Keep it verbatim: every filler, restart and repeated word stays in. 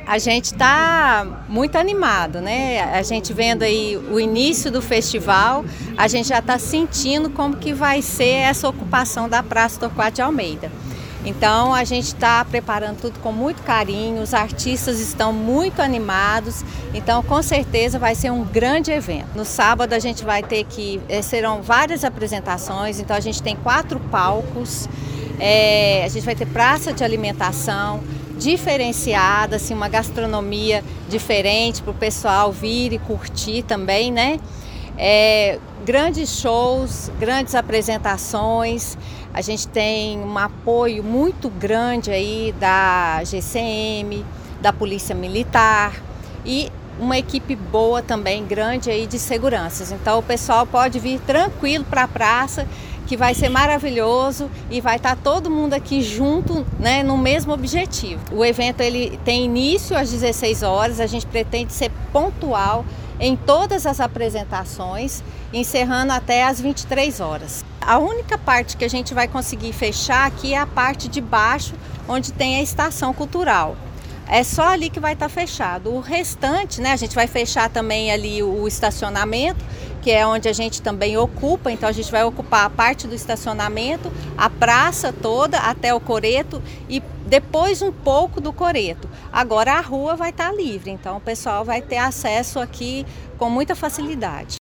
A gente está muito animado, né? A gente vendo aí o início do festival, a gente já está sentindo como que vai ser essa ocupação da Praça Torquato de Almeida. Então a gente está preparando tudo com muito carinho, os artistas estão muito animados, então com certeza vai ser um grande evento. No sábado a gente vai ter que, serão várias apresentações, então a gente tem quatro palcos, é, a gente vai ter praça de alimentação diferenciada, assim, uma gastronomia diferente para o pessoal vir e curtir também, né? É, grandes shows, grandes apresentações, a gente tem um apoio muito grande aí da G C M, da Polícia Militar e uma equipe boa também, grande aí de seguranças. Então o pessoal pode vir tranquilo para a praça, que vai ser maravilhoso e vai estar todo mundo aqui junto, né, no mesmo objetivo. O evento ele tem início às dezesseis horas, a gente pretende ser pontual em todas as apresentações, encerrando até às vinte e três horas. A única parte que a gente vai conseguir fechar aqui é a parte de baixo, onde tem a estação cultural. É só ali que vai estar fechado. O restante, né, a gente vai fechar também ali o estacionamento, que é onde a gente também ocupa, então a gente vai ocupar a parte do estacionamento, a praça toda até o coreto e depois um pouco do coreto. Agora a rua vai estar livre, então o pessoal vai ter acesso aqui com muita facilidade.